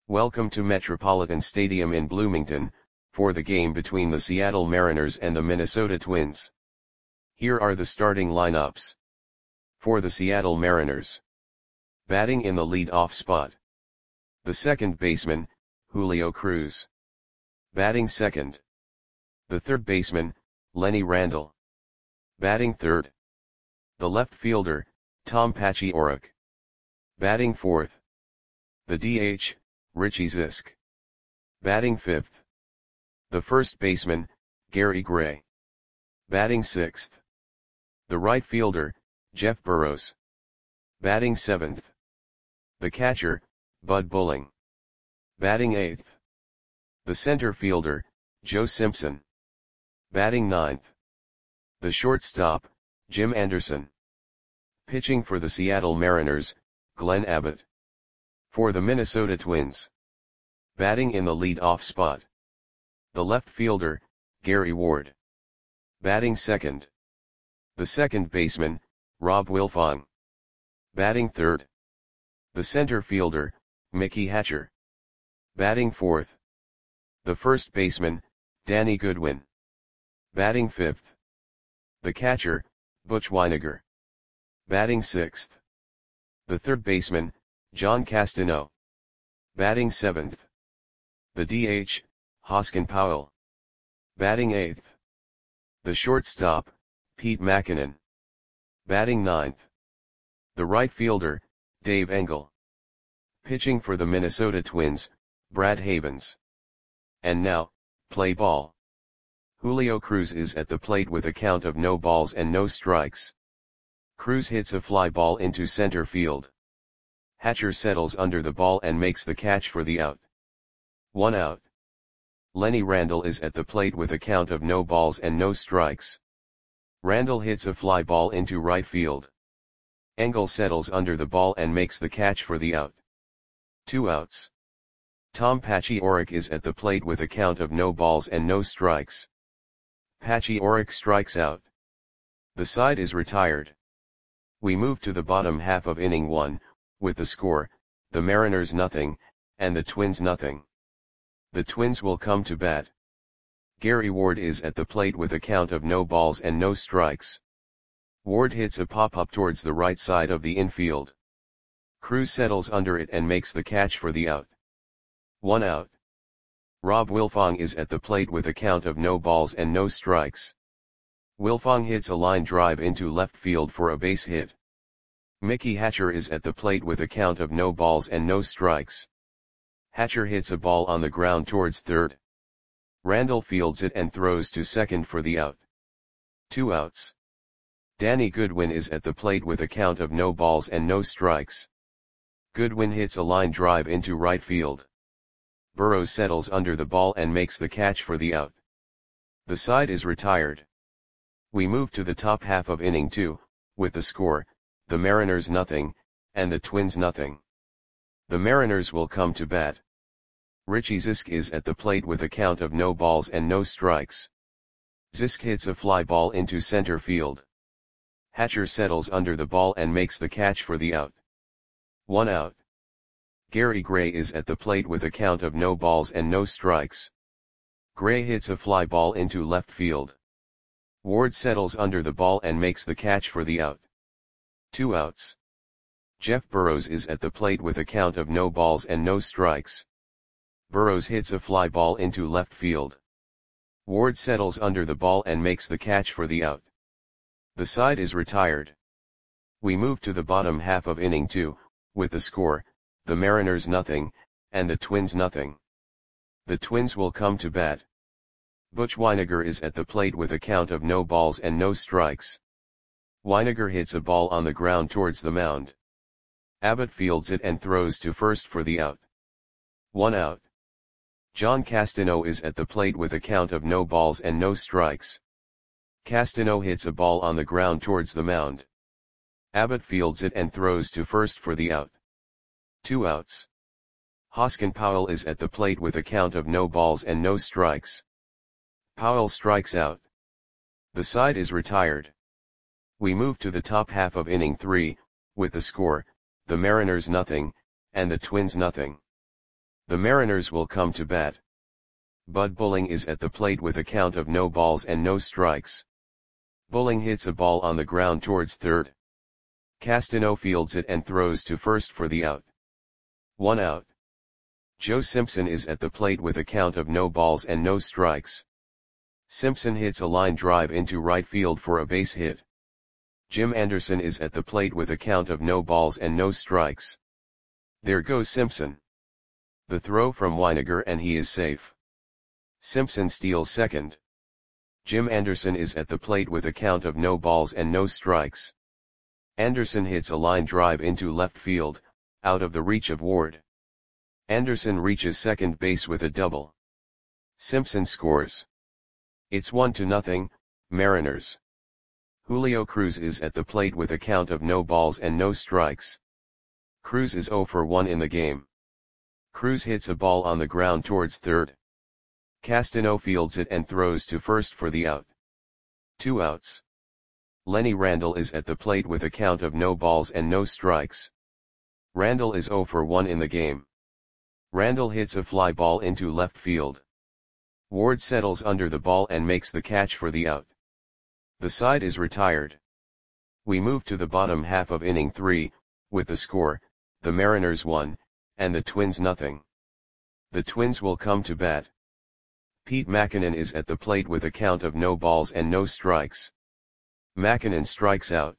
Welcome to Metropolitan Stadium in Bloomington, for the game between the Seattle Mariners and the Minnesota Twins. Here are the starting lineups. For the Seattle Mariners. Batting in the lead-off spot. The second baseman, Julio Cruz. Batting second. The third baseman, Lenny Randle. Batting third. The left fielder, Tom Paciorek. Batting fourth. The DH, Richie Zisk. Batting fifth. The first baseman, Gary Gray. Batting sixth. The right fielder, Jeff Burroughs. Batting seventh. The catcher, Bud Bulling. Batting eighth. The center fielder, Joe Simpson. Batting ninth. The shortstop, Jim Anderson. Pitching for the Seattle Mariners, Glenn Abbott. For the Minnesota Twins. Batting in the lead-off spot. The left fielder, Gary Ward. Batting second. The second baseman, Rob Wilfong. Batting third. The center fielder, Mickey Hatcher. Batting fourth. The first baseman, Danny Goodwin. Batting fifth. The catcher, Butch Wynegar. Batting sixth. The third baseman, John Castano. Batting seventh. The DH, Hoskin Powell. Batting eighth. The shortstop, Pete Mackinnon. Batting ninth. The right fielder, Dave Engel. Pitching for the Minnesota Twins, Brad Havens. And now, play ball. Julio Cruz is at the plate with a count of no balls and no strikes. Cruz hits a fly ball into center field. Hatcher settles under the ball and makes the catch for the out. 1 out. Lenny Randle is at the plate with a count of no balls and no strikes. Randle hits a fly ball into right field. Engel settles under the ball and makes the catch for the out. 2 outs. Tom Paciorek is at the plate with a count of no balls and no strikes. Paciorek strikes out. The side is retired. We move to the bottom half of inning 1, with the score, the Mariners 0, and the Twins 0. The Twins will come to bat. Gary Ward is at the plate with a count of no balls and no strikes. Ward hits a pop-up towards the right side of the infield. Cruz settles under it and makes the catch for the out. 1 out. Rob Wilfong is at the plate with a count of no balls and no strikes. Wilfong hits a line drive into left field for a base hit. Mickey Hatcher is at the plate with a count of no balls and no strikes. Hatcher hits a ball on the ground towards third. Randle fields it and throws to second for the out. 2 outs. Danny Goodwin is at the plate with a count of no balls and no strikes. Goodwin hits a line drive into right field. Burroughs settles under the ball and makes the catch for the out. The side is retired. We move to the top half of inning 2, with the score, the Mariners 0, and the Twins 0. The Mariners will come to bat. Richie Zisk is at the plate with a count of no balls and no strikes. Zisk hits a fly ball into center field. Hatcher settles under the ball and makes the catch for the out. 1 out. Gary Gray is at the plate with a count of no balls and no strikes. Gray hits a fly ball into left field. Ward settles under the ball and makes the catch for the out. 2 outs. Jeff Burroughs is at the plate with a count of no balls and no strikes. Burroughs hits a fly ball into left field. Ward settles under the ball and makes the catch for the out. The side is retired. We move to the bottom half of inning 2, with the score, the Mariners 0, and the Twins 0. The Twins will come to bat. Butch Wynegar is at the plate with a count of no balls and no strikes. Wynegar hits a ball on the ground towards the mound. Abbott fields it and throws to first for the out. 1 out. John Castano is at the plate with a count of no balls and no strikes. Castano hits a ball on the ground towards the mound. Abbott fields it and throws to first for the out. 2 outs. Hoskin Powell is at the plate with a count of no balls and no strikes. Powell strikes out. The side is retired. We move to the top half of inning 3, with the score, the Mariners 0, and the Twins 0. The Mariners will come to bat. Bud Bulling is at the plate with a count of no balls and no strikes. Bulling hits a ball on the ground towards third. Castano fields it and throws to first for the out. 1 out. Joe Simpson is at the plate with a count of no balls and no strikes. Simpson hits a line drive into right field for a base hit. Jim Anderson is at the plate with a count of no balls and no strikes. There goes Simpson. The throw from Weiniger and he is safe. Simpson steals second. Jim Anderson is at the plate with a count of no balls and no strikes. Anderson hits a line drive into left field, out of the reach of Ward. Anderson reaches second base with a double. Simpson scores. It's 1-0, Mariners. Julio Cruz is at the plate with a count of no balls and no strikes. Cruz is 0 for 1 in the game. Cruz hits a ball on the ground towards third. Castano fields it and throws to first for the out. 2 outs. Lenny Randle is at the plate with a count of no balls and no strikes. Randle is 0 for 1 in the game. Randle hits a fly ball into left field. Ward settles under the ball and makes the catch for the out. The side is retired. We move to the bottom half of inning 3, with the score, the Mariners 1, and the Twins 0. The Twins will come to bat. Pete Mackinnon is at the plate with a count of no balls and no strikes. Mackinnon strikes out.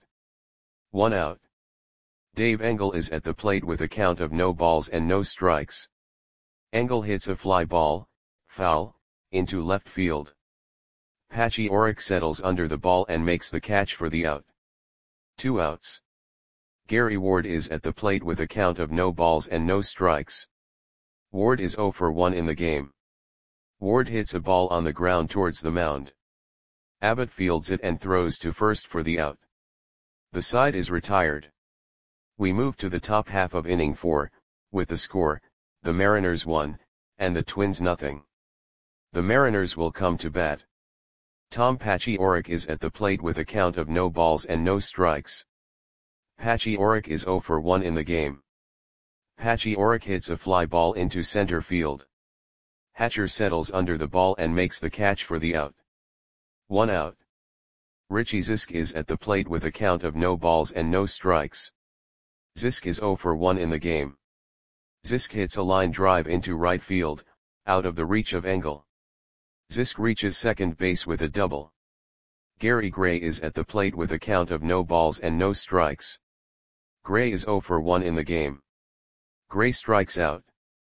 1 out. Dave Engel is at the plate with a count of no balls and no strikes. Engel hits a fly ball, foul, into left field. Patchy Orrick settles under the ball and makes the catch for the out. 2 outs. Gary Ward is at the plate with a count of no balls and no strikes. Ward is 0 for 1 in the game. Ward hits a ball on the ground towards the mound. Abbott fields it and throws to first for the out. The side is retired. We move to the top half of inning 4, with the score, the Mariners 1, and the Twins 0. The Mariners will come to bat. Tom Patchy Orrick is at the plate with a count of no balls and no strikes. Patchy Orrick is 0 for 1 in the game. Patchy Orrick hits a fly ball into center field. Hatcher settles under the ball and makes the catch for the out. 1 out. Richie Zisk is at the plate with a count of no balls and no strikes. Zisk is 0 for 1 in the game. Zisk hits a line drive into right field, out of the reach of Engel. Zisk reaches second base with a double. Gary Gray is at the plate with a count of no balls and no strikes. Gray is 0 for 1 in the game. Gray strikes out.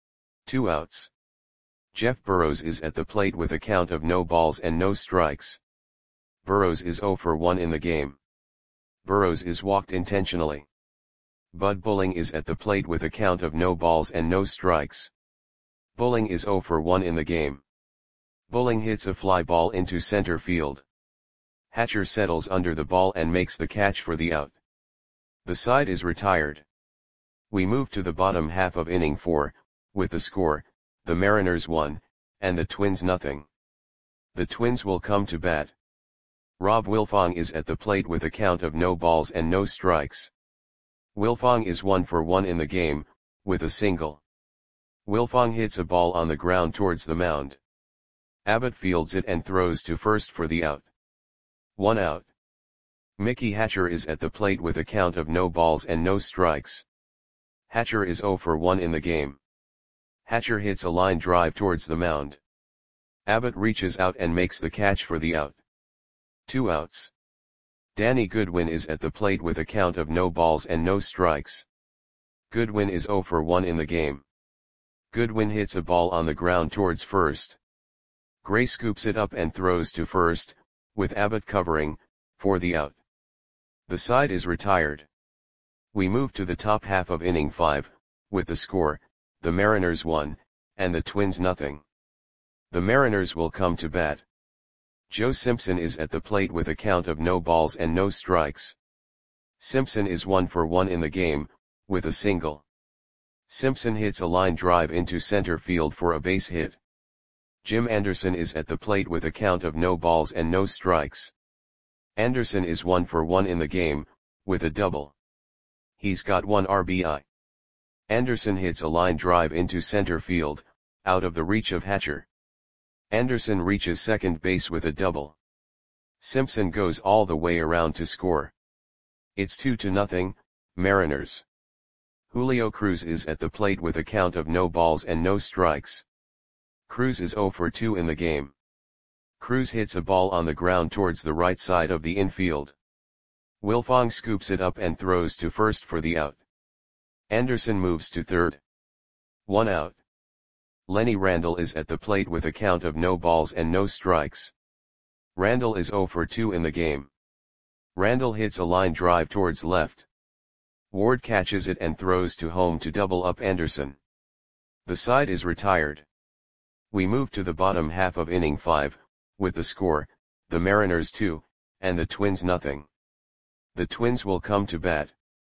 2 outs. Jeff Burrows is at the plate with a count of no balls and no strikes. Burrows is 0 for 1 in the game. Burrows is walked intentionally. Bud Bulling is at the plate with a count of no balls and no strikes. Bulling is 0 for 1 in the game. Bulling hits a fly ball into center field. Hatcher settles under the ball and makes the catch for the out. The side is retired. We move to the bottom half of inning 4, with the score, the Mariners 1, and the Twins 0. The Twins will come to bat. Rob Wilfong is at the plate with a count of no balls and no strikes. Wilfong is 1 for 1 in the game, with a single. Wilfong hits a ball on the ground towards the mound. Abbott fields it and throws to first for the out. 1 out. Mickey Hatcher is at the plate with a count of no balls and no strikes. Hatcher is 0 for 1 in the game. Hatcher hits a line drive towards the mound. Abbott reaches out and makes the catch for the out. 2 outs. Danny Goodwin is at the plate with a count of no balls and no strikes. Goodwin is 0 for 1 in the game. Goodwin hits a ball on the ground towards first. Gray scoops it up and throws to first, with Abbott covering, for the out. The side is retired. We move to the top half of inning 5, with the score, the Mariners 1, and the Twins 0. The Mariners will come to bat. Joe Simpson is at the plate with a count of no balls and no strikes. Simpson is 1 for 1 in the game, with a single. Simpson hits a line drive into center field for a base hit. Jim Anderson is at the plate with a count of no balls and no strikes. Anderson is 1 for 1 in the game, with a double. He's got 1 RBI. Anderson hits a line drive into center field, out of the reach of Hatcher. Anderson reaches second base with a double. Simpson goes all the way around to score. It's 2-0, Mariners. Julio Cruz is at the plate with a count of no balls and no strikes. Cruz is 0 for 2 in the game. Cruz hits a ball on the ground towards the right side of the infield. Wilfong scoops it up and throws to first for the out. Anderson moves to third. 1 out. Lenny Randle is at the plate with a count of no balls and no strikes. Randle is 0 for 2 in the game. Randle hits a line drive towards left. Ward catches it and throws to home to double up Anderson. The side is retired. We move to the bottom half of inning 5, with the score, the Mariners 2, and the Twins 0. The Twins will come to bat.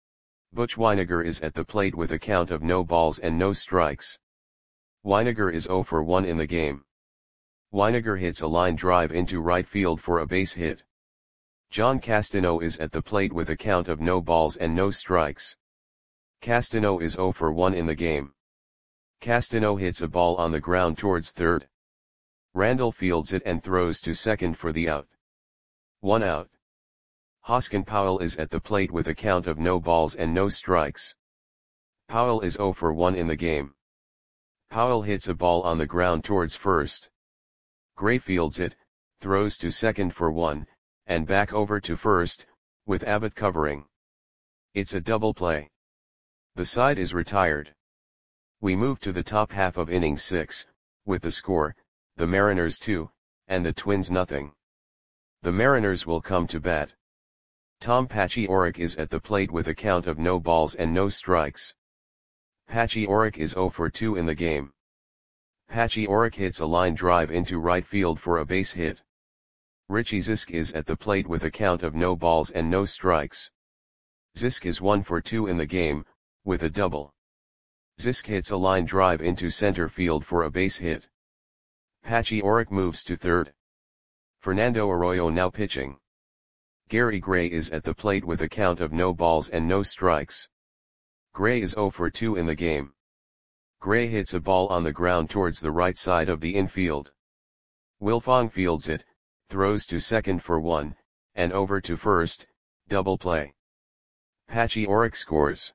Butch Wynegar is at the plate with a count of no balls and no strikes. Wynegar is 0 for 1 in the game. Wynegar hits a line drive into right field for a base hit. John Castano is at the plate with a count of no balls and no strikes. Castano is 0 for 1 in the game. Castano hits a ball on the ground towards third. Randle fields it and throws to second for the out. 1 out. Hoskin Powell is at the plate with a count of no balls and no strikes. Powell is 0 for 1 in the game. Powell hits a ball on the ground towards first. Gray fields it, throws to second for 1, and back over to first, with Abbott covering. It's a double play. The side is retired. We move to the top half of inning 6, with the score, the Mariners 2, and the Twins 0. The Mariners will come to bat. Tom Pachioric is at the plate with a count of no balls and no strikes. Pachioric is 0 for 2 in the game. Pachioric hits a line drive into right field for a base hit. Richie Zisk is at the plate with a count of no balls and no strikes. Zisk is 1 for 2 in the game, with a double. Zisk hits a line drive into center field for a base hit. Pachioric moves to third. Fernando Arroyo now pitching. Gary Gray is at the plate with a count of no balls and no strikes. Gray is 0 for 2 in the game. Gray hits a ball on the ground towards the right side of the infield. Wilfong fields it, throws to second for 1, and over to first, double play. Pachioric scores.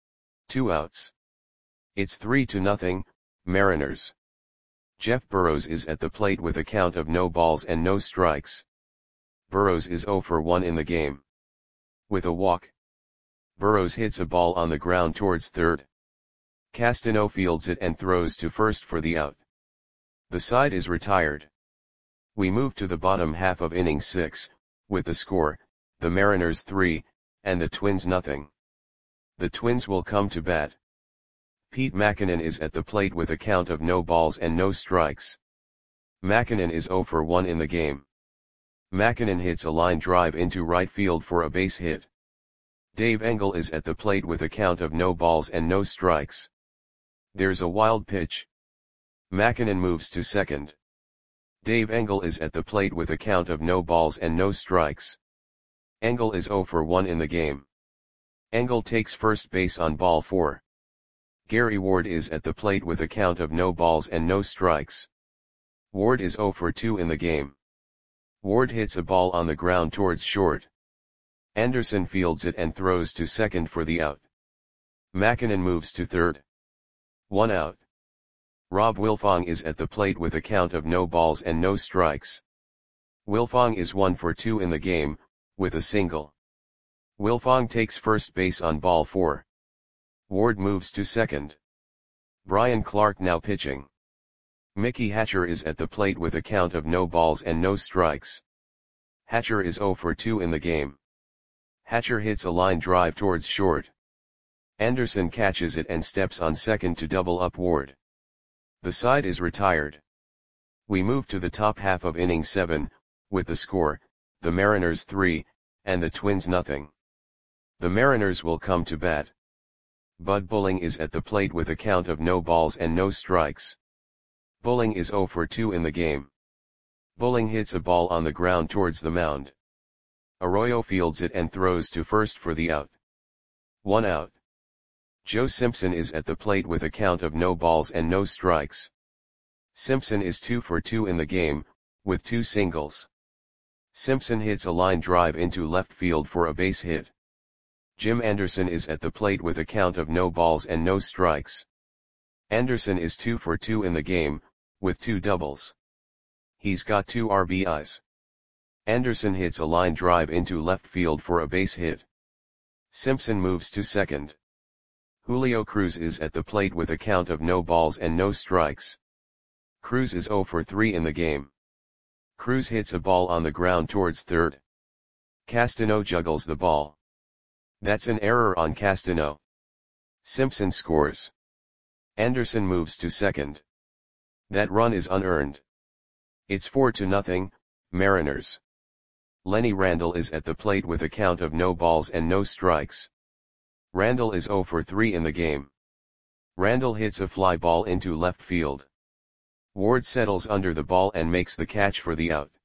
2 outs. It's 3-0, Mariners. Jeff Burrows is at the plate with a count of no balls and no strikes. Burrows is 0 for 1 in the game. With a walk. Burrows hits a ball on the ground towards third. Castano fields it and throws to first for the out. The side is retired. We move to the bottom half of inning 6, with the score, the Mariners 3, and the Twins 0. The Twins will come to bat. Pete Mackinnon is at the plate with a count of no balls and no strikes. Mackinnon is 0 for 1 in the game. Mackinnon hits a line drive into right field for a base hit. Dave Engel is at the plate with a count of no balls and no strikes. There's a wild pitch. Mackinnon moves to second. Dave Engel is at the plate with a count of no balls and no strikes. Engel is 0 for 1 in the game. Engel takes first base on ball 4. Gary Ward is at the plate with a count of no balls and no strikes. Ward is 0 for 2 in the game. Ward hits a ball on the ground towards short. Anderson fields it and throws to second for the out. Mackinnon moves to third. 1 out. Rob Wilfong is at the plate with a count of no balls and no strikes. Wilfong is 1 for 2 in the game, with a single. Wilfong takes first base on ball 4. Ward moves to second. Brian Clark now pitching. Mickey Hatcher is at the plate with a count of no balls and no strikes. Hatcher is 0 for 2 in the game. Hatcher hits a line drive towards short. Anderson catches it and steps on second to double up Ward. The side is retired. We move to the top half of inning 7, with the score, the Mariners 3, and the Twins 0. The Mariners will come to bat. Bud Bulling is at the plate with a count of no balls and no strikes. Bulling is 0 for 2 in the game. Bulling hits a ball on the ground towards the mound. Arroyo fields it and throws to first for the out. 1 out. Joe Simpson is at the plate with a count of no balls and no strikes. Simpson is 2 for 2 in the game, with 2 singles. Simpson hits a line drive into left field for a base hit. Jim Anderson is at the plate with a count of no balls and no strikes. Anderson is 2 for 2 in the game, with 2 doubles. He's got 2 RBIs. Anderson hits a line drive into left field for a base hit. Simpson moves to second. Julio Cruz is at the plate with a count of no balls and no strikes. Cruz is 0 for 3 in the game. Cruz hits a ball on the ground towards third. Castano juggles the ball. That's an error on Castano. Simpson scores. Anderson moves to second. That run is unearned. It's 4-0, Mariners. Lenny Randle is at the plate with a count of no balls and no strikes. Randle is 0 for 3 in the game. Randle hits a fly ball into left field. Ward settles under the ball and makes the catch for the out.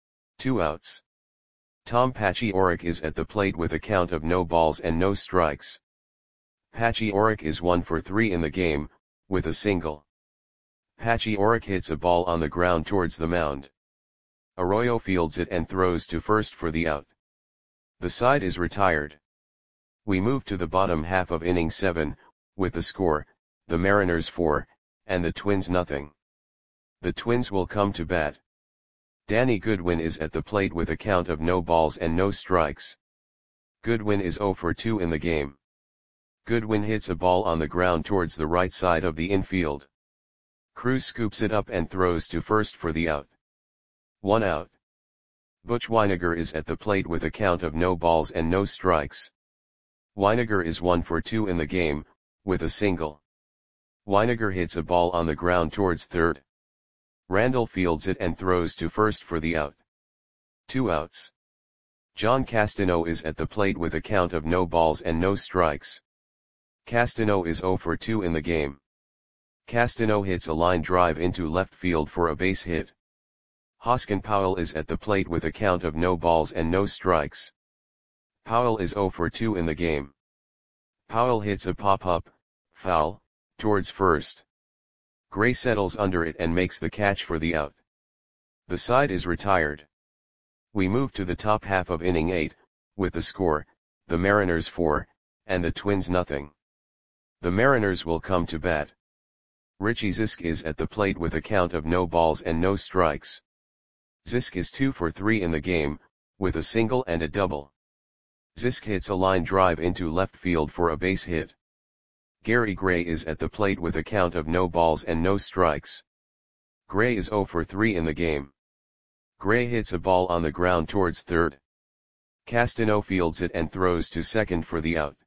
2 outs. Tom Paciorek is at the plate with a count of no balls and no strikes. Paciorek is 1 for 3 in the game, with a single. Paciorek hits a ball on the ground towards the mound. Arroyo fields it and throws to first for the out. The side is retired. We move to the bottom half of inning 7, with the score, the Mariners 4, and the Twins nothing. The Twins will come to bat. Danny Goodwin is at the plate with a count of no balls and no strikes. Goodwin is 0 for 2 in the game. Goodwin hits a ball on the ground towards the right side of the infield. Cruz scoops it up and throws to first for the out. 1 out. Butch Wynegar is at the plate with a count of no balls and no strikes. Wynegar is 1 for 2 in the game, with a single. Wynegar hits a ball on the ground towards third. Randle fields it and throws to first for the out. 2 outs. John Castano is at the plate with a count of no balls and no strikes. Castano is 0 for 2 in the game. Castano hits a line drive into left field for a base hit. Hoskin Powell is at the plate with a count of no balls and no strikes. Powell is 0 for 2 in the game. Powell hits a pop-up, foul, towards first. Gray settles under it and makes the catch for the out. The side is retired. We move to the top half of inning 8, with the score, the Mariners 4, and the Twins nothing. The Mariners will come to bat. Richie Zisk is at the plate with a count of no balls and no strikes. Zisk is 2 for 3 in the game, with a single and a double. Zisk hits a line drive into left field for a base hit. Gary Gray is at the plate with a count of no balls and no strikes. Gray is 0 for 3 in the game. Gray hits a ball on the ground towards third. Castano fields it and throws to second for the out.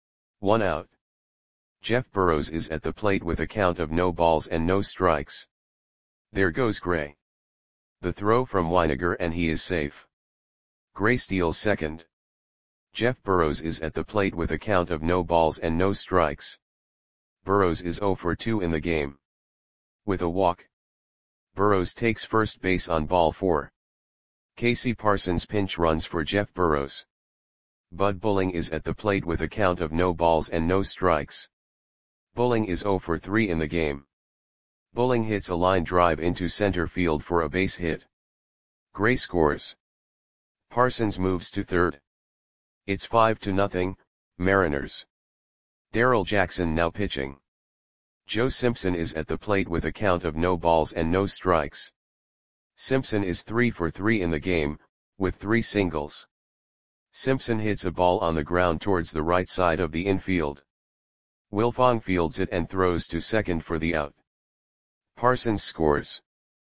1 out. Jeff Burrows is at the plate with a count of no balls and no strikes. There goes Gray. The throw from Wynegar and he is safe. Gray steals second. Jeff Burrows is at the plate with a count of no balls and no strikes. Burrows is 0 for 2 in the game. With a walk. Burrows takes first base on ball 4. Casey Parsons pinch runs for Jeff Burrows. Bud Bulling is at the plate with a count of no balls and no strikes. Bulling is 0 for 3 in the game. Bulling hits a line drive into center field for a base hit. Gray scores. Parsons moves to third. It's 5-0, Mariners. Darrell Jackson now pitching. Joe Simpson is at the plate with a count of no balls and no strikes. Simpson is 3 for 3 in the game, with 3 singles. Simpson hits a ball on the ground towards the right side of the infield. Wilfong fields it and throws to second for the out. Parsons scores.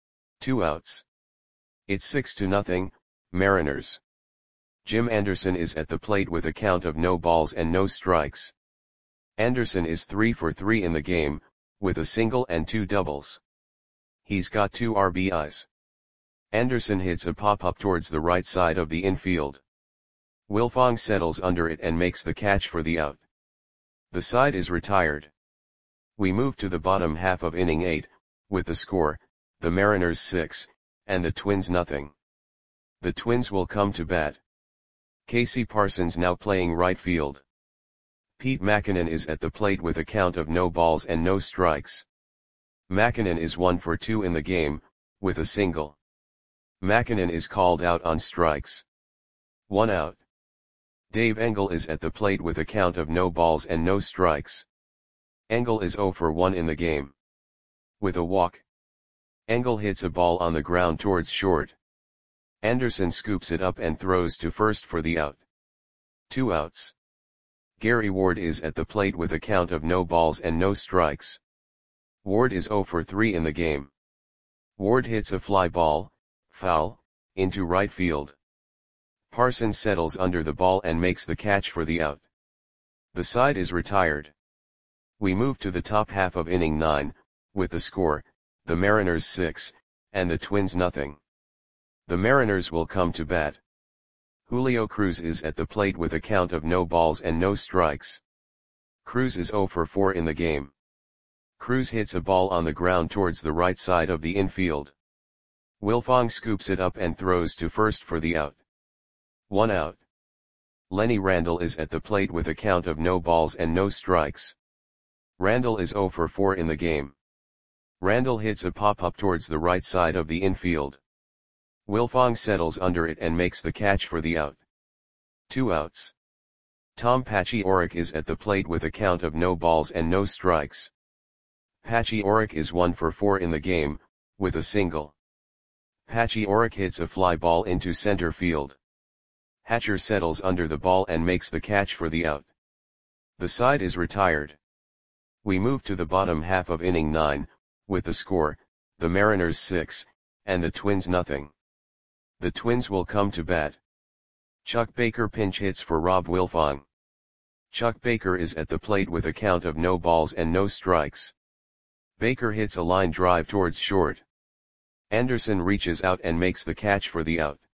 2 outs. It's 6-0, Mariners. Jim Anderson is at the plate with a count of no balls and no strikes. Anderson is 3 for 3 in the game, with a single and 2 doubles. He's got 2 RBIs. Anderson hits a pop-up towards the right side of the infield. Wilfong settles under it and makes the catch for the out. The side is retired. We move to the bottom half of inning 8, with the score, the Mariners 6, and the Twins nothing. The Twins will come to bat. Casey Parsons now playing right field. Pete Mackinnon is at the plate with a count of no balls and no strikes. Mackinnon is 1 for 2 in the game, with a single. Mackinnon is called out on strikes. 1 out. Dave Engel is at the plate with a count of no balls and no strikes. Engel is 0 for 1 in the game. With a walk. Engel hits a ball on the ground towards short. Anderson scoops it up and throws to first for the out. 2 outs. Gary Ward is at the plate with a count of no balls and no strikes. Ward is 0 for 3 in the game. Ward hits a fly ball, foul, into right field. Parsons settles under the ball and makes the catch for the out. The side is retired. We move to the top half of inning 9, with the score, the Mariners 6, and the Twins nothing. The Mariners will come to bat. Julio Cruz is at the plate with a count of no balls and no strikes. Cruz is 0 for 4 in the game. Cruz hits a ball on the ground towards the right side of the infield. Wilfong scoops it up and throws to first for the out. 1 out. Lenny Randle is at the plate with a count of no balls and no strikes. Randle is 0 for 4 in the game. Randle hits a pop-up towards the right side of the infield. Wilfong settles under it and makes the catch for the out. 2 outs. Tom Paciorek is at the plate with a count of no balls and no strikes. Paciorek is 1 for 4 in the game, with a single. Paciorek hits a fly ball into center field. Hatcher settles under the ball and makes the catch for the out. The side is retired. We move to the bottom half of inning 9, with the score, the Mariners 6, and the Twins nothing. The Twins will come to bat. Chuck Baker pinch hits for Rob Wilfong. Chuck Baker is at the plate with a count of no balls and no strikes. Baker hits a line drive towards short. Anderson reaches out and makes the catch for the out.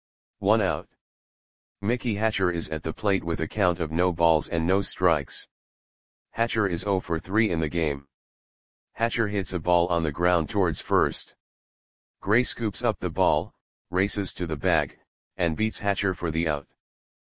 1 out. Mickey Hatcher is at the plate with a count of no balls and no strikes. Hatcher is 0 for 3 in the game. Hatcher hits a ball on the ground towards first. Gray scoops up the ball, races to the bag, and beats Hatcher for the out.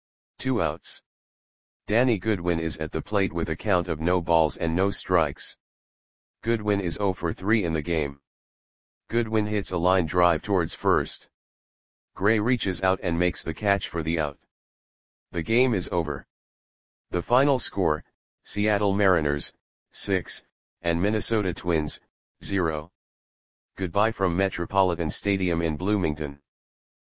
2 outs. Danny Goodwin is at the plate with a count of no balls and no strikes. Goodwin is 0 for 3 in the game. Goodwin hits a line drive towards first. Gray reaches out and makes the catch for the out. The game is over. The final score, Seattle Mariners, 6, and Minnesota Twins, 0. Goodbye from Metropolitan Stadium in Bloomington.